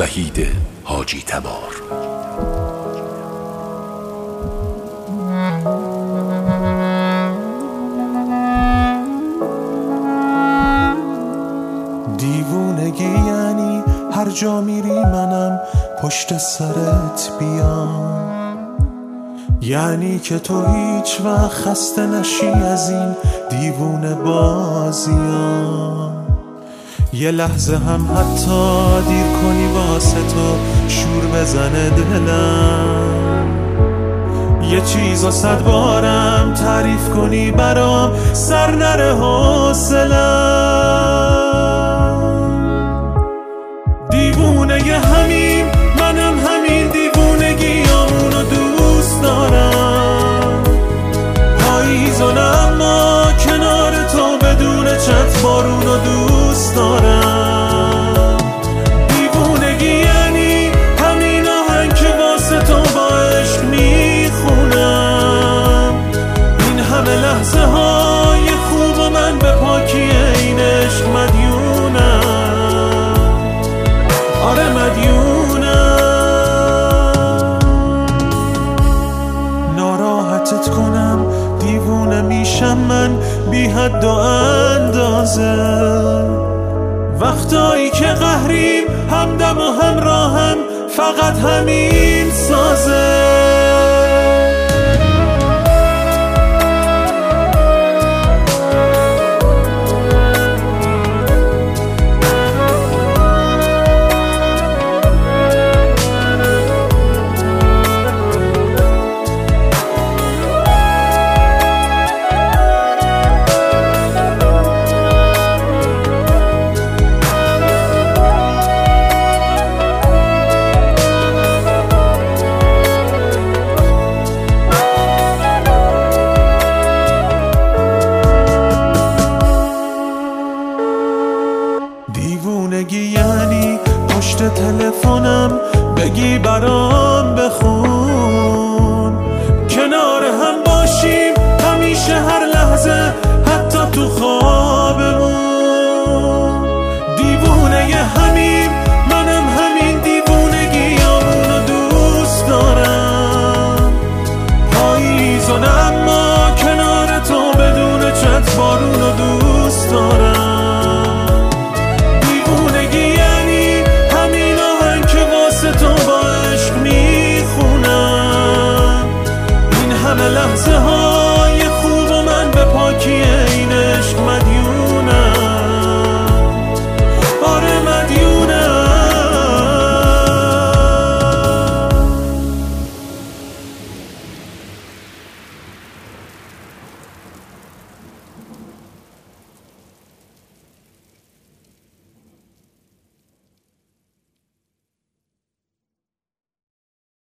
وحید حاجی تبار. دیوونگی یعنی هر جا میری منم پشت سرت بیام، یعنی که تو هیچ وقت خسته نشی از این دیوونه بازیام. یه لحظه هم حتی دیر کنی واسه تو شور بزنه دلم، یه چیزو 100 بارم تعریف کنی برام سر نره حوصله‌ام. دیوونه ی همین منم همین دیوونگیامونو دوست دارم، پاییزون اما کنار تو بدون چت بارونو دوست دارم. دیوونگی یعنی همین آهنگ که واسه تو با عشق میخونم، این همه لحظه های خوب و من به پاکی این عشق مدیونم، آره مدیونم. ناراحتت کنم دیوونه میشم من بی حد و اندازه، وقتایی که قهریم همدم و همراهم فقط همین سازه.